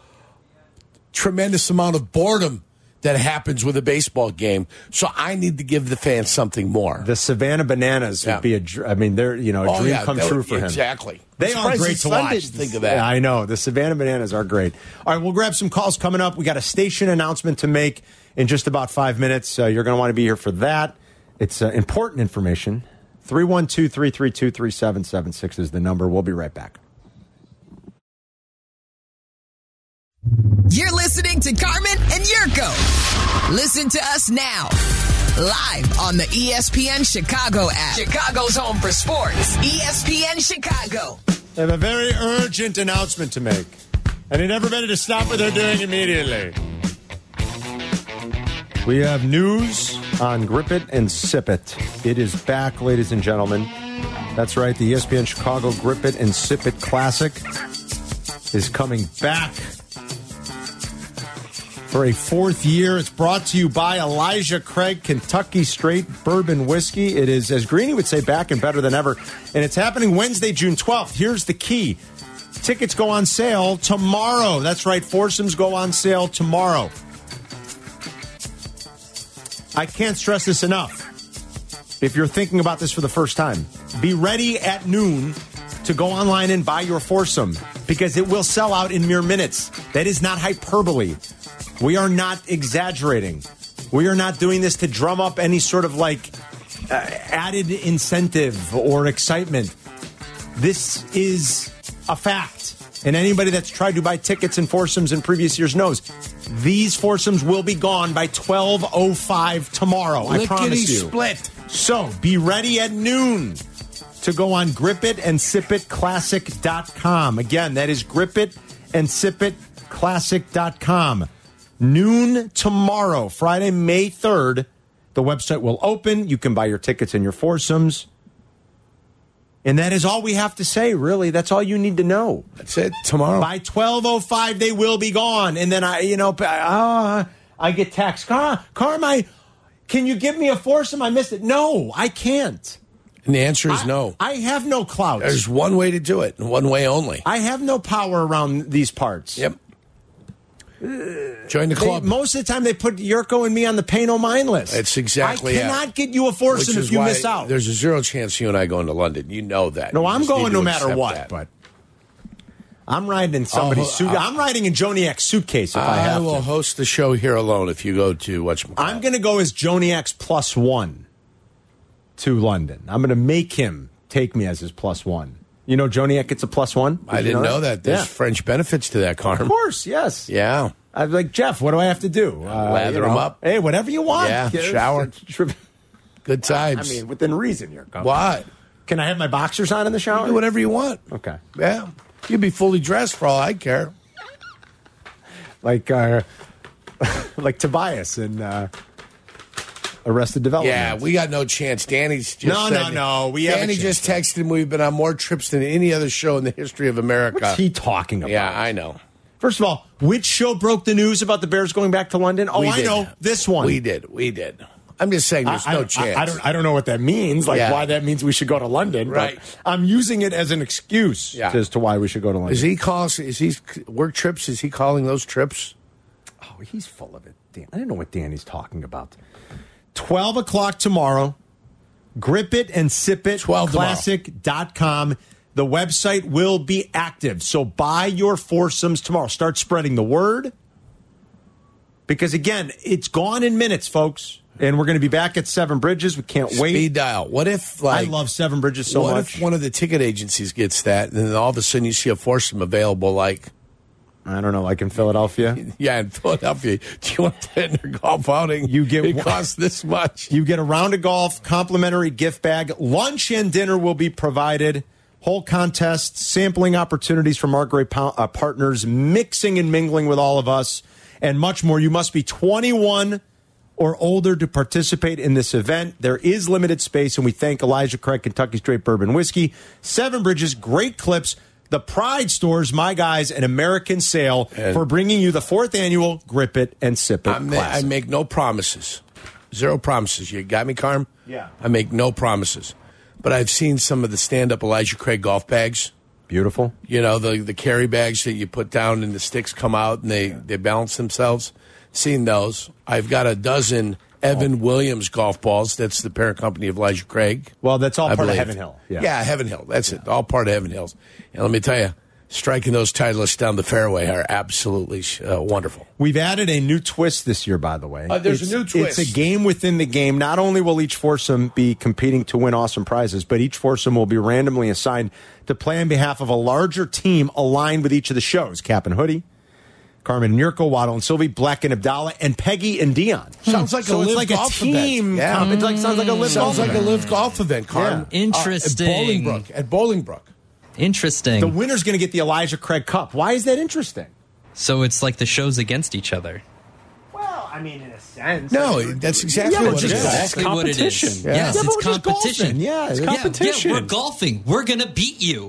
tremendous amount of boredom that happens with a baseball game. So I need to give the fans something more. The Savannah Bananas yeah. would be a dr- I mean, they're, you know, a oh, dream yeah, come would, true for him. Exactly. They I'm are great to watch. Didn't think of that. Yeah, I know. The Savannah Bananas are great. All right, we'll grab some calls coming up. We got a station announcement to make in just about five minutes. Uh, you're going to want to be here for that. It's uh, important information. three one two, three three two, three seven seven six is the number. We'll be right back. You're listening to Carmen and Yurko. Listen to us now, live on the E S P N Chicago app. Chicago's home for sports. E S P N Chicago. They have a very urgent announcement to make. I need everybody to stop what they're doing immediately. We have news on Grip It and Sip It. It is back, ladies and gentlemen. That's right, the E S P N Chicago Grip It and Sip It Classic is coming back for a fourth year. It's brought to you by Elijah Craig Kentucky Straight Bourbon Whiskey. It is, as Greeny would say, back and better than ever. And it's happening Wednesday, June twelfth. Here's the key. Tickets go on sale tomorrow. That's right, foursomes go on sale tomorrow. I can't stress this enough. If you're thinking about this for the first time, be ready at noon to go online and buy your foursome, because it will sell out in mere minutes. That is not hyperbole. We are not exaggerating. We are not doing this to drum up any sort of like uh, added incentive or excitement. This is a fact. And anybody that's tried to buy tickets in foursomes in previous years knows these foursomes will be gone by twelve oh five tomorrow. I promise you. Split. So be ready at noon to go on grip it and sip it classic dot com. Again, that is grip it and sip it classic dot com. Noon tomorrow, Friday, May third. The website will open. You can buy your tickets and your foursomes. And that is all we have to say, really. That's all you need to know. That's it. Tomorrow. By twelve oh five, they will be gone. And then I, you know, uh, I get text. Car, Carmine, can you give me a foursome? I missed it. No, I can't. And the answer is I, no. I have no clout. There's one way to do it, and one way only. I have no power around these parts. Yep. Join the club. They, most of the time, they put Yurko and me on the pay no mind list. It's exactly I cannot it. get you a foursome if you miss out. There's a zero chance you and I going to London. You know that. No, you I'm going no matter what. That. But I'm riding in somebody's oh, suit. I, I'm riding in Joniak's suitcase if I, I have will to. host the show here alone if you go to whatchamacallit. I'm going to go as Joniak's plus one to London. I'm going to make him take me as his plus one. You know Joniak gets a plus one? Did I didn't know that. Know that. There's yeah. French benefits to that, Carm. Of course, yes. Yeah. I'm like, Jeff, what do I have to do? Uh, Lather you know, him up. Hey, whatever you want. Yeah, Get, shower. Good times. I mean, within reason, here. What? Can I have my boxers on in the shower? You do whatever you want. Okay. Yeah. You'd be fully dressed for all I care. Like, uh, like Tobias in uh, Arrested Development. Yeah, we got no chance. Danny's just no, said, no, no. We Danny have just texted him. We've been on more trips than any other show in the history of America. What's he talking about? Yeah, I know. First of all, which show broke the news about the Bears going back to London? Oh, we I did. know this one. We did. We did. I'm just saying, there's I, no I, chance. I, I don't. I don't know what that means. Like yeah. why that means we should go to London. Right. But I'm using it as an excuse yeah. as to why we should go to London. Is he calling? Is he work trips? Is he calling those trips? Oh, he's full of it. Dan, I don't know what Danny's talking about. Twelve o'clock tomorrow. Grip it and sip it. Classic dot com. The website will be active. So buy your foursomes tomorrow. Start spreading the word. Because, again, it's gone in minutes, folks. And we're going to be back at Seven Bridges. We can't wait. Speed dial. What if, like... I love Seven Bridges so what much. What if one of the ticket agencies gets that, and then all of a sudden you see a foursome available, like... I don't know, like in Philadelphia? Yeah, in Philadelphia. Do you want that in your golf outing? You get it costs this much. You get a round of golf, complimentary gift bag. Lunch and dinner will be provided. Whole contest, sampling opportunities from our great uh, partners, mixing and mingling with all of us, and much more. You must be twenty-one or older to participate in this event. There is limited space, and we thank Elijah Craig, Kentucky Straight Bourbon Whiskey, Seven Bridges, Great Clips, the Pride Stores, My Guys, and American Sale and for bringing you the fourth annual Grip It and Sip It I'm, Classic. I make no promises. Zero promises. You got me, Carm? Yeah. I make no promises. But I've seen some of the stand-up Elijah Craig golf bags. Beautiful. You know, the the carry bags that you put down and the sticks come out and they, they balance themselves. Seen those. I've got a dozen Evan oh. Williams golf balls. That's the parent company of Elijah Craig. Well, that's all I part believe. of Heaven Hill. Yeah, yeah Heaven Hill. That's yeah. it. All part of Heaven Hills. And let me tell you, striking those Titleists down the fairway are absolutely uh, wonderful. We've added a new twist this year, by the way. Uh, there's it's, a new twist. It's a game within the game. Not only will each foursome be competing to win awesome prizes, but each foursome will be randomly assigned to play on behalf of a larger team aligned with each of the shows. Cap and Hoodie, Carmen and Yurko, Waddle and Sylvie, Black and Abdallah, and Peggy and Dion. Sounds like so a it's live like golf a team. event. Yeah. It like, sounds like a live Sounds golf like event. a live golf event, Carm. Yeah. Interesting. Uh, at Bolingbrook. At Bolingbrook. Interesting. The winner's going to get the Elijah Craig Cup. Why is that interesting? So it's like the shows against each other. Well, I mean, in a sense. No, I mean, that's exactly yeah, what it just is. Exactly golf. what it Competition. is. Yeah. Yes, Yeah, it's but we're just competition. golfing. Yeah, it's Yeah, competition. Yeah, we're golfing. We're gonna beat you.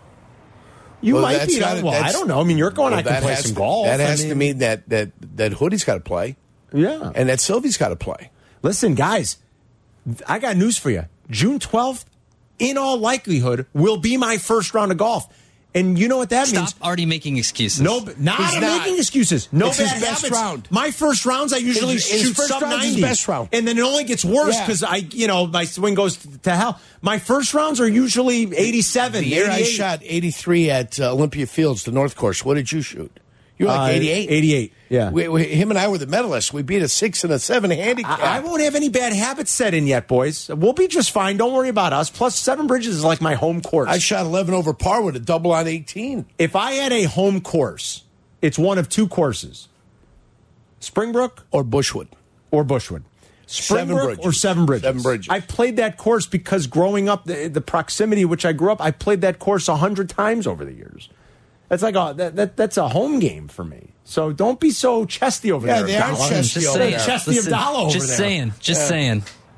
You Well, might that's be. gotta- Well, I that's- don't know. I mean, Yurko and Well, I can that play has some to- golf. That I has to mean- mean that that that Hoodie's got to play, Yeah. and that Sylvie's got to play. Listen, guys, I got news for you. June twelfth, in all likelihood, will be my first round of golf. And you know what that Stop means? already making excuses. No, not He's not. making excuses. No It's his bad best habits. round. My first rounds, I usually His- his shoot first sub round's his ninety. best round. And then it only gets worse Yeah. because I, you know, my swing goes to hell. My first rounds are usually eighty-seven, The year I eighty-eight. shot eighty-three at uh, Olympia Fields, the North Course. What did you shoot? You were like Uh, eighty-eight. eighty-eight, yeah. We, we, him and I were the medalists. We beat a six and a seven handicap. I, I won't have any bad habits set in yet, boys. We'll be just fine. Don't worry about us. Plus, Seven Bridges is like my home course. I shot eleven over par with a double on eighteen. If I had a home course, it's one of two courses: Springbrook Or Bushwood. or Bushwood. Seven Springbrook Bridges. or Seven Bridges. Seven Bridges. I played that course because growing up, the, the proximity which I grew up, I played that course a hundred times over the years. That's like a that, that that's a home game for me. So don't be so chesty over Yeah, there. they are guys. chesty Just over saying. there. Chesty Listen, Abdallah over just there. saying. Just Yeah. saying.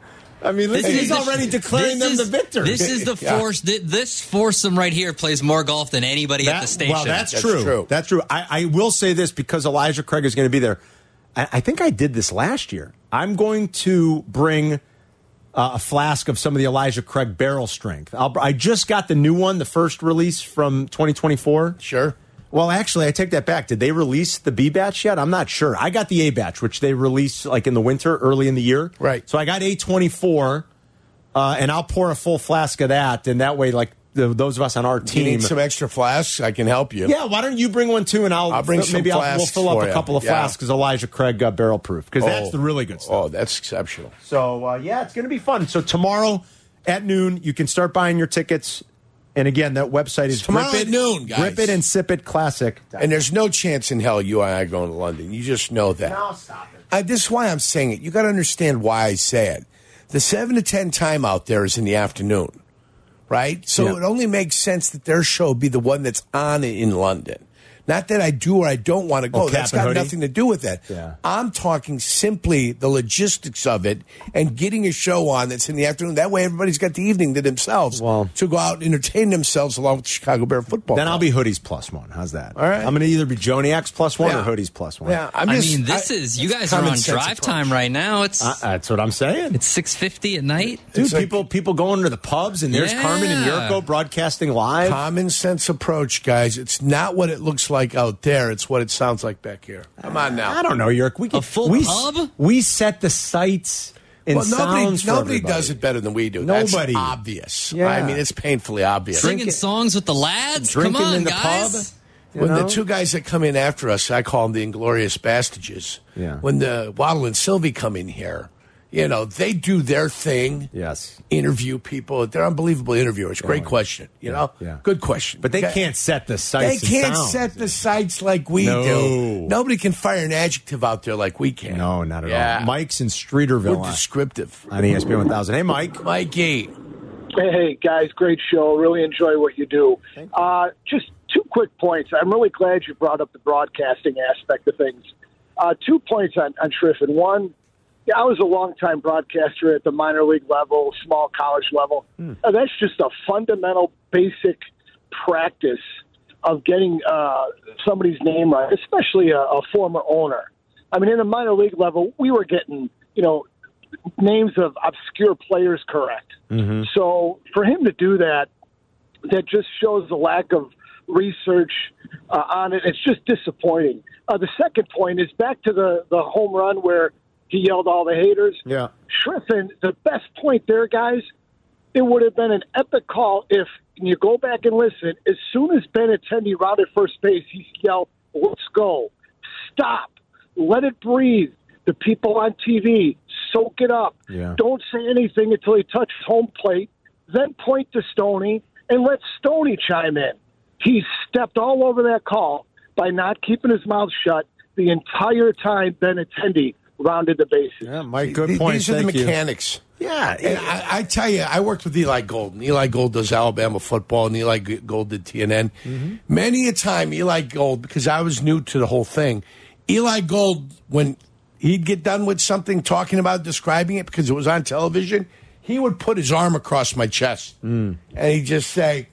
I mean, listen, This he's is the- already declaring this them is- the victor. This is the Yeah. force. th- This foursome right here plays more golf than anybody at the station. Well, that's, That's true. true. That's true. I, I will say this because Elijah Craig is going to be there. I, I think I did this last year. I'm going to bring uh, a flask of some of the Elijah Craig barrel strength. I'll, I just got the new one, the first release from twenty twenty-four. Sure. Well, actually, I take that back. Did they release the B batch yet? I'm not sure. I got the A batch, which they release like in the winter, early in the year. Right. So I got A twenty-four, uh, and I'll pour a full flask of that, and that way, like the, those of us on our Do you team. need some extra flasks? I can help you. Yeah, why don't you bring one too, and I'll, I'll bring some maybe I'll, we'll flasks fill up for a you. couple of Yeah. flasks because Elijah Craig uh, barrel proof because that's Oh. the really good stuff. Oh, that's exceptional. So uh, yeah, it's going to be fun. So tomorrow at noon, you can start buying your tickets. And again, that website is Tomorrow Grip at It, noon, guys. Grip It and Sip It Classic. And there's no chance in hell you and I are going to London. You just know that. No, stop it. I, this is why I'm saying it. You got to understand why I say it. The seven to ten time out there is in the afternoon, right? So Yeah. it only makes sense that their show be the one that's on in London. Not that I do or I don't want to go. Oh, That's cap and got hoodie? nothing to do with that. Yeah. I'm talking simply the logistics of it and getting a show on that's in the afternoon. That way, everybody's got the evening to themselves Well- to go out and entertain themselves along with the Chicago Bear football. Then Club. I'll be hoodies plus one. How's that? All right. I'm going to either be Joniacs plus one Yeah. or hoodies plus one. Yeah, I'm I just, mean, this I- is you it's guys are common on sense drive approach. time right now. It's Uh, that's what I'm saying. it's six fifty at night. Dude, It's like- people people going to the pubs, and there's Yeah. Carmen and Yurko broadcasting live. Common sense approach, guys. It's not what it looks like out there. It's what it sounds like back here. Come on now. I don't know, Yurk. We can, A full we, pub? We set the sights and Well, nobody, sounds for nobody everybody. does it better than we do. Nobody. That's obvious. Yeah. I mean, it's painfully obvious. Singing it- songs with the lads. Drinking Come on, in the guys. pub. You When know? the two guys that come in after us, I call them the Inglorious Bastages. Yeah. When the Waddle and Sylvie come in here, you know, they do their thing. Yes. Interview people. They're unbelievable interviewers. Great question. You know? yeah. Good question. But they Okay. can't set the They sights. and can't sounds. set the sights like we No. do. Nobody can fire an adjective out there like we can. No, not at Yeah. all. Mike's in Streeterville We're on- descriptive. on E S P N one thousand. Hey, Mike. Mikey. Hey, guys, great show. Really enjoy what you do. Uh, just two quick points. I'm really glad you brought up the broadcasting aspect of things. Uh, two points on, on Triffin. One, yeah, I was a longtime broadcaster at the minor league level, small college level. Hmm. Uh, that's just a fundamental, basic practice of getting uh, somebody's name right, especially a, a former owner. I mean, in the minor league level, we were getting, you know, names of obscure players correct. Mm-hmm. So for him to do that, that just shows the lack of research uh, on it. It's just disappointing. Uh, the second point is back to the, the home run where he yelled all the haters. Yeah. Triffin, the best point there, guys, it would have been an epic call if you go back and listen. As soon as Benintendi rounded first base, he yelled, "Let's go. Stop. Let it breathe. The people on T V, soak it up. Yeah. Don't say anything until he touches home plate. Then point to Stoney and let Stoney chime in." He stepped all over that call by not keeping his mouth shut the entire time Benintendi rounded the bases. Yeah, Mike, good Th- point. These are the Thank you. mechanics. Yeah. And I, I tell you, I worked with Eli Gold. And Eli Gold does Alabama football, and Eli G- Gold did T N N. Mm-hmm. Many a time, Eli Gold, because I was new to the whole thing, Eli Gold, when he'd get done with something, talking about, describing it, because it was on television, he would put his arm across my chest. Mm. And he'd just say,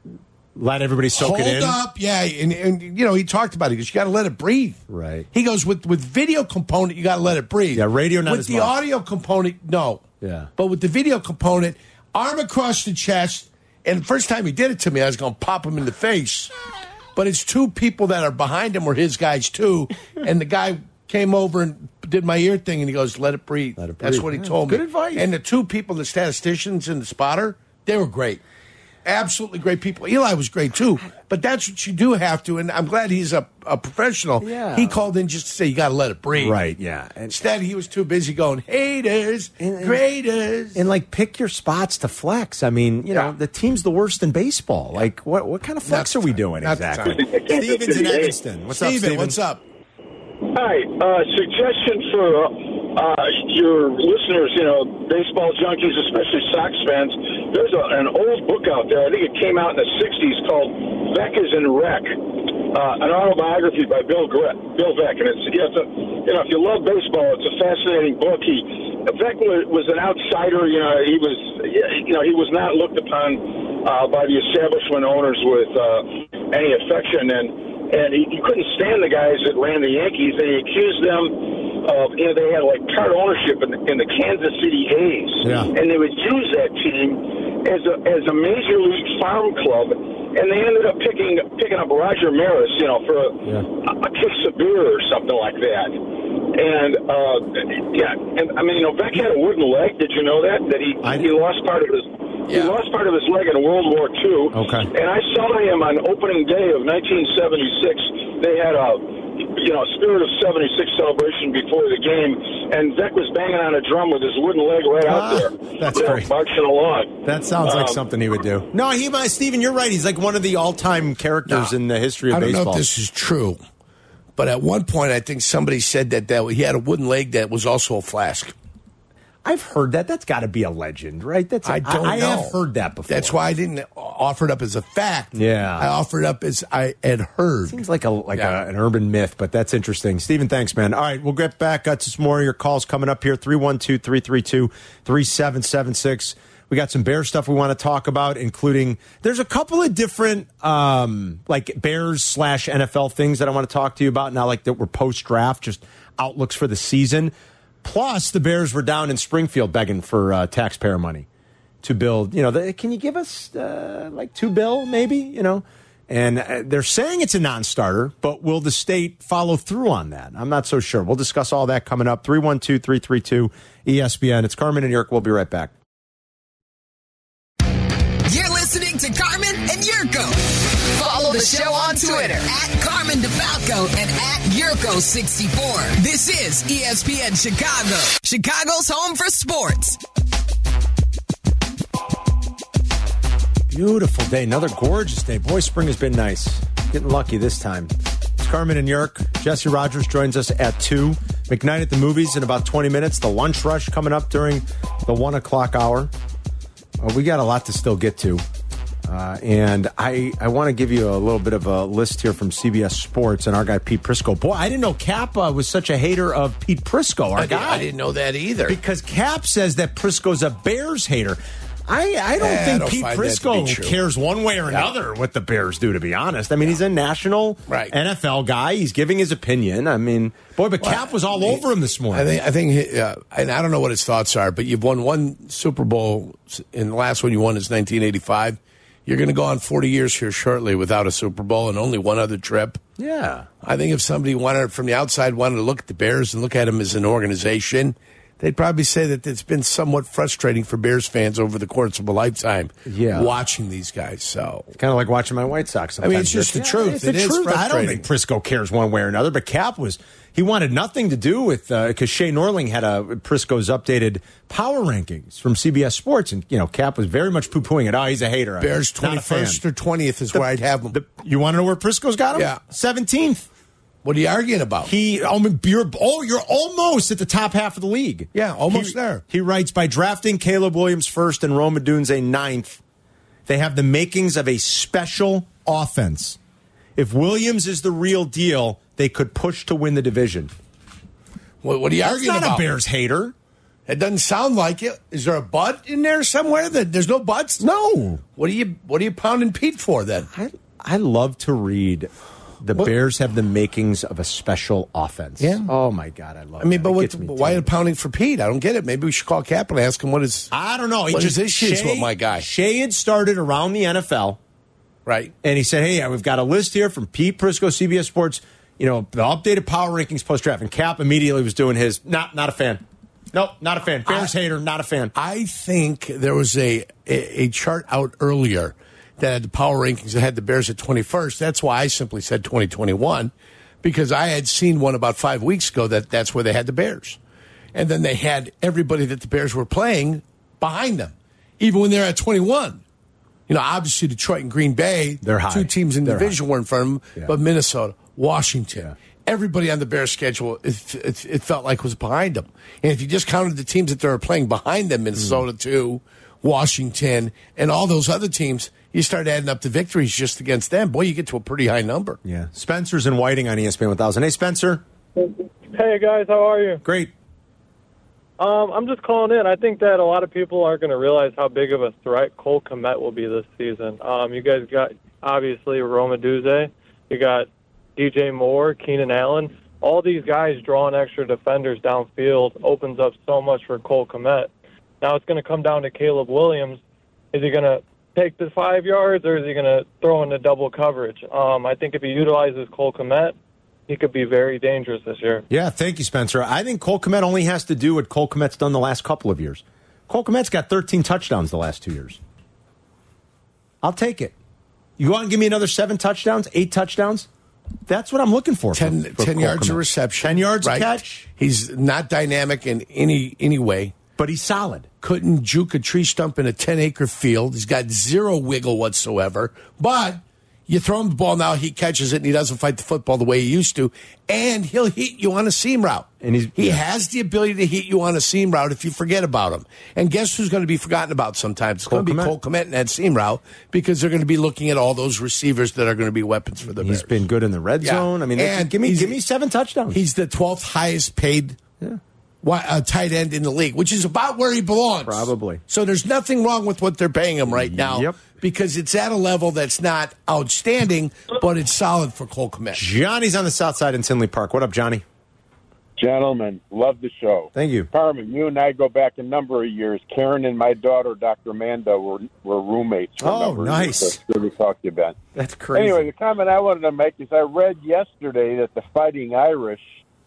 Let everybody soak hold it in. up. Yeah, and, and, you know, he talked about it. He goes, you got to let it breathe. Right. He goes, with, with video component, you got to let it breathe. Yeah, radio not With as the much. audio component, no. Yeah. But with the video component, arm across the chest, and the first time he did it to me, I was going to pop him in the face. But it's two people that are behind him were his guys, too. And the guy came over and did my ear thing, and he goes, let it breathe. Let it That's breathe. what he Yeah, told me. good advice. And the two people, the statisticians and the spotter, they were great. Absolutely great people. Eli was great, too. But that's what you do have to, and I'm glad he's a, a professional. Yeah. He called in just to say, you got to let it breathe. Right, yeah. And, Instead, he was too busy going, haters, And- graders. and like pick your spots to flex. I mean, you know, Yeah. the team's the worst in baseball. Like, what what kind of flex Not are we the doing time. Not the exactly? time. Steven's in Evanston. What's up, Steven, Steven? what's up? Hi, uh, suggestion for uh, your listeners, you know, baseball junkies, especially Sox fans. There's a, an old book out there, I think it came out in the sixties, called Beck is in Wreck, uh, an autobiography by Bill Gre- Bill Beck. And it's, you, have to, you know, if you love baseball, it's a fascinating book. He Vec was, was an outsider. You know, he was, you know, he was not looked upon uh, by the establishment owners with uh, any affection, and and he, he couldn't stand the guys that ran the Yankees, and he accused them of, you know, they had like part ownership in the, in the Kansas City A's, yeah. and they would use that team as a as a major league farm club. And they ended up picking picking up Roger Maris, you know, for a, yeah. a, a case of beer or something like that. And uh, yeah, and I mean, you know, Vec had a wooden leg. Did you know that? That he I, he lost part of his yeah. he lost part of his leg in World War Two. Okay. And I saw him on opening day of nineteen seventy-six. They had a you know Spirit of seventy-six celebration before the game, and Vec was banging on a drum with his wooden leg right ah, out there. That's you know, great. Marching along. That sounds like um, something he would do. No, he might. Stephen, you're right. He's like one of the all-time characters no, in the history of I don't baseball. know if this is true, but at one point, I think somebody said that, that he had a wooden leg that was also a flask. I've heard that. That's got to be a legend, right? That's a, I don't I, know. I have heard that before. That's why I didn't offer it up as a fact. Yeah. I offered it up as I had heard. Seems like a like yeah. a, an urban myth, but that's interesting. Stephen, thanks, man. All right, we'll get back uh, to some more of your calls coming up here. three one two, three three two, three seven seven six. We got some Bears stuff we want to talk about, including there's a couple of different um, like Bears slash N F L things that I want to talk to you about now, like that were post draft, just outlooks for the season. Plus, the Bears were down in Springfield begging for uh, taxpayer money to build. You know, the, can you give us uh, like two bill, maybe? You know, and uh, they're saying it's a non-starter, but will the state follow through on that? I'm not so sure. We'll discuss all that coming up. three one two, three three two, E S P N. It's Carmen and Yerk. We'll be right back. You're listening to Carmen and Yurko. Follow the show on Twitter at Carmen DeFalco and at Yurko sixty-four. This is E S P N Chicago, Chicago's home for sports. Beautiful day. Another gorgeous day. Boy, spring has been nice. Getting lucky this time. It's Carmen and Yerk. Jesse Rogers joins us at two. McKnight at the movies in about twenty minutes. The lunch rush coming up during the one o'clock hour. Uh, we got a lot to still get to. Uh, and I, I want to give you a little bit of a list here from C B S Sports and our guy Pete Prisco. Boy, I didn't know Cap uh, was such a hater of Pete Prisco, our I guy. Did, I didn't know that either. Because Cap says that Prisco's a Bears hater. I, I don't eh, think I don't Pete Prisco cares one way or another yeah. what the Bears do, to be honest. I mean, yeah. he's a national right. N F L guy. He's giving his opinion. I mean, boy, but well, Cap was all he, over him this morning. I think, I think uh, and I don't know what his thoughts are, but you've won one Super Bowl, and the last one you won is nineteen eighty-five. You're going to go on forty years here shortly without a Super Bowl and only one other trip. Yeah. I think if somebody wanted from the outside wanted to look at the Bears and look at them as an organization, they'd probably say that it's been somewhat frustrating for Bears fans over the course of a lifetime yeah. watching these guys. So kind of like watching my White Sox sometimes. I mean, it's just the yeah, truth. It's it the is truth. frustrating. I don't think Prisco cares one way or another, but Cap was, he wanted nothing to do with, because uh, Shay Norling had a Prisco's updated power rankings from C B S Sports, and, you know, Cap was very much poo-pooing it. Oh, he's a hater. Bears twenty-first or twentieth is the, where I'd have them. The, you want to know where Prisco's got him? Yeah. seventeenth. What are you arguing about? He, oh, you're, oh, you're almost at the top half of the league. Yeah, almost he, there. He writes, by drafting Caleb Williams first and Rome Odunze ninth, they have the makings of a special offense. If Williams is the real deal, they could push to win the division. What, what are you That's arguing not about? a Bears hater. It doesn't sound like it. Is there a butt in there somewhere? That there's no butts? No. What are you What are you pounding Pete for then? I, I love to read. The what? Bears have the makings of a special offense. Yeah. Oh my God, I love. I mean, that. but what, why are you pounding for Pete? I don't get it. Maybe we should call Cap and ask him what is. I don't know. He what just, his issues Shay, with my guy? Shay had started around the N F L, right? And he said, "Hey, we've got a list here from Pete Prisco, C B S Sports. You know, the updated power rankings post draft." And Cap immediately was doing his. Not, not a fan. Nope, not a fan. Bears I, hater, not a fan. I think there was a, a a chart out earlier that had the power rankings that had the Bears at twenty-first. That's why I simply said twenty twenty-one, because I had seen one about five weeks ago that that's where they had the Bears. And then they had everybody that the Bears were playing behind them, even when they're at twenty-one. You know, obviously Detroit and Green Bay, they're high. Two teams in the they're division high. were in front of them, yeah. but Minnesota, Washington. Yeah. Everybody on the Bears schedule, it, it, it felt like was behind them. And if you just counted the teams that they were playing behind them, Minnesota mm. too, Washington, and all those other teams, you start adding up the victories just against them. Boy, you get to a pretty high number. Yeah. Spencer's in Whiting on E S P N one thousand. Hey, Spencer. Hey, guys. How are you? Great. Um, I'm just calling in. I think that a lot of people aren't going to realize how big of a threat Cole Kmet will be this season. Um, you guys got, obviously, Roma Duze. You got D J Moore, Keenan Allen. All these guys drawing extra defenders downfield opens up so much for Cole Kmet. Now it's going to come down to Caleb Williams. Is he going to take the five yards, or is he going to throw into double coverage? Um, I think if he utilizes Cole Kmet, he could be very dangerous this year. Yeah, thank you, Spencer. I think Cole Kmet only has to do what Cole Kmet's done the last couple of years. Cole Kmet's got thirteen touchdowns the last two years. I'll take it. You go out and give me another seven touchdowns, eight touchdowns. That's what I'm looking for. Ten, for, for ten Cole yards Kmet. of reception. Ten yards right? a catch. He's not dynamic in any any way. But he's solid. Couldn't juke a tree stump in a ten-acre field. He's got zero wiggle whatsoever. But you throw him the ball now, he catches it, and he doesn't fight the football the way he used to. And he'll hit you on a seam route. And he's, he yeah. has the ability to hit you on a seam route if you forget about him. And guess who's going to be forgotten about sometimes? It's going to be Cole Kmet in that seam route, because they're going to be looking at all those receivers that are going to be weapons for the Bears. He's been good in the red Yeah. zone. I mean, And give me he's- give me seven touchdowns. He's the twelfth highest paid yeah. uh, tight end in the league, which is about where he belongs. Probably. So there's nothing wrong with what they're paying him right now, Yep. because it's at a level that's not outstanding, but it's solid for Cole Kmet. Johnny's on the south side in Tinley Park. What up, Johnny? Gentlemen, love the show. Thank you. Carmen, you and I go back a number of years. Karen and my daughter, Doctor Amanda, were were roommates for Oh, a number nice. of years. So good to talk to you, Ben. That's crazy. Anyway, the comment I wanted to make is I read yesterday that the Fighting Irish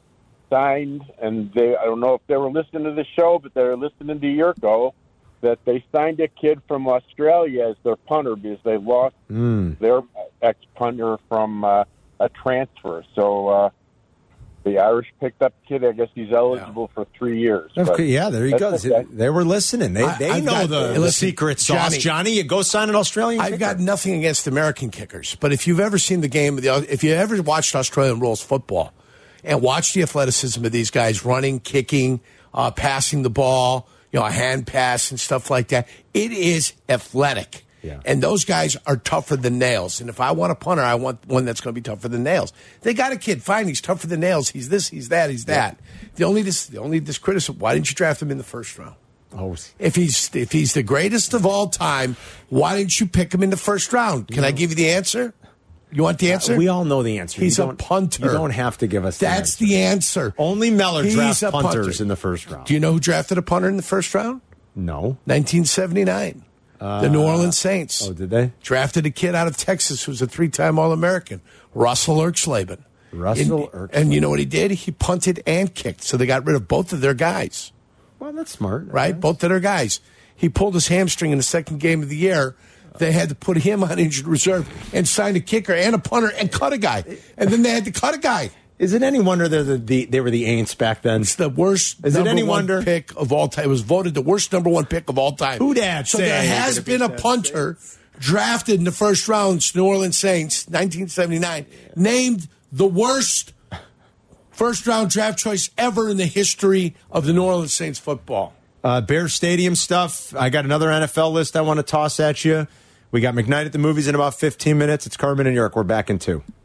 signed, and they I don't know if they were listening to the show, but they were listening to Yurko, that they signed a kid from Australia as their punter because they lost Mm. their ex-punter from uh, a transfer. So uh, the Irish picked up the kid. I guess he's eligible for three years. But Okay, yeah, there you go. that's okay. They were listening. They I- they I've know got- the, the listen, secret sauce. Johnny- Johnny, you go sign an Australian I've kicker. got nothing against American kickers, but if you've ever seen the game, if you ever watched Australian rules football and watched the athleticism of these guys running, kicking, uh, passing the ball, you know, a hand pass and stuff like that, it is athletic. Yeah. And those guys are tougher than nails. And if I want a punter, I want one that's going to be tougher than nails. They got a kid. Fine, he's tougher than nails. He's this, he's that, he's that. The only dis, the only discrimination, why didn't you draft him in the first round? Oh, If he's if he's the greatest of all time, why didn't you pick him in the first round? Can I give you the answer? You want the answer? Uh, we all know the answer. He's You a don't- punter. You don't have to give us the That's answer. the answer. Only Meller He's drafts a punter. punters in the first round. Do you know who drafted a punter in the first round? No. nineteen seventy-nine. the New Orleans Saints. Oh, did they? Drafted a kid out of Texas who's a three-time All-American, Russell Erxleben. Russell and, Erxleben. and you know what he did? He punted and kicked, so they got rid of both of their guys. Well, that's smart. Right? Both of their guys. He pulled his hamstring in the second game of the year. They had to put him on injured reserve and sign a kicker and a punter and cut a guy. And then they had to cut a guy. Is it any wonder they're the, the they were the Aints back then? It's the worst Is it number any one wonder? pick of all time. It was voted the worst number one pick of all time. Who dat So say? there has been a punter drafted in the first round, New Orleans Saints, nineteen seventy-nine, named the worst first round draft choice ever in the history of the New Orleans Saints football. Uh, Bear Stadium stuff. I got another N F L list I want to toss at you. We got McKnight at the movies in about fifteen minutes. It's Carmen and York. We're back in two.